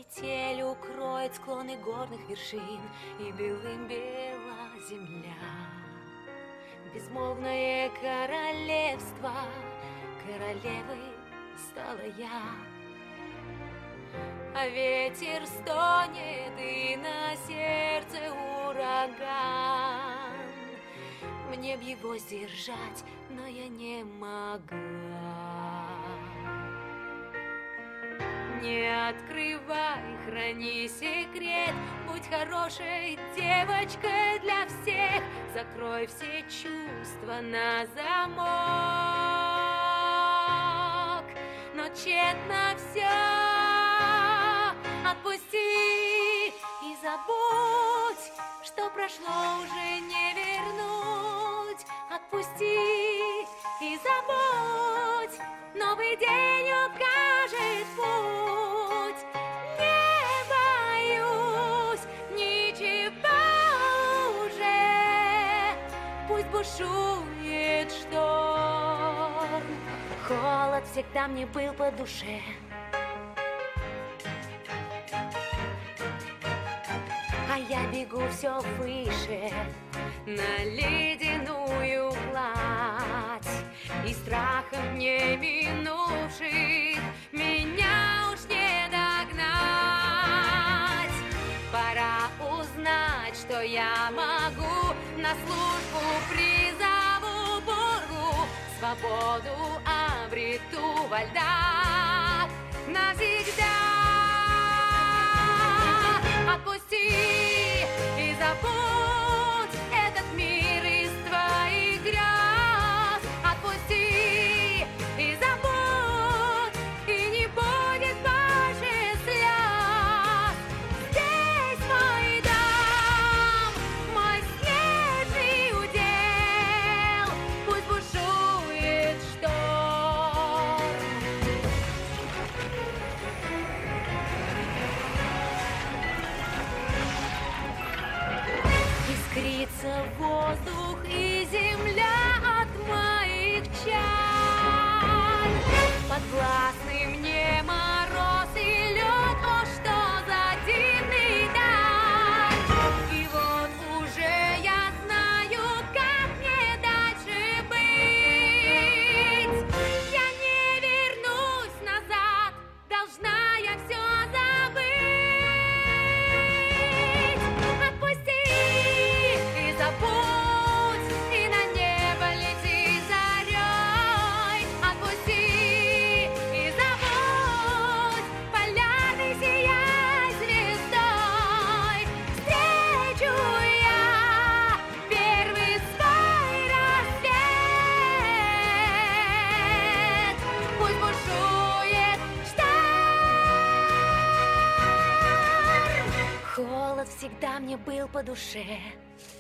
метель укроет склоны горных вершин, и белым бела земля. Безмолвное королевство, королевой стала я. А ветер стонет, и на сердце ураган. Мне б его сдержать, но я не могла. Не открывай, храни секрет, будь хорошей девочкой для всех. Закрой все чувства на замок, но тщетно все. Отпусти и забудь, что прошло, уже не вернуть. Отпусти и забудь, новый день укажет путь. Не боюсь ничего уже, пусть бушует шторм. Холод всегда мне был по душе. Я бегу все выше на ледяную гладь, и страхом не минувших меня уж не догнать. Пора узнать, что я могу, на службу призову бургу, свободу обрету во льдах навсегда. Отпусти и забудь этот мир из твоих грез. Отпусти и забудь, и не будет больше слез. Здесь мой дом, мой снежный удел, пусть бушует шторм. Искрится воздух и земля от моих чар. Подвластный мне мороз и лед, о, что за дивный дар. И вот уже я знаю, как мне дальше быть. Я не вернусь назад, должна я все забыть. Отпусти и забудь, и на небо лети зарей. Отпусти и забудь, полярный сияй звездой. Встречу я первый свой рассвет, пусть бушует шторм. Холод всегда мне был по душе.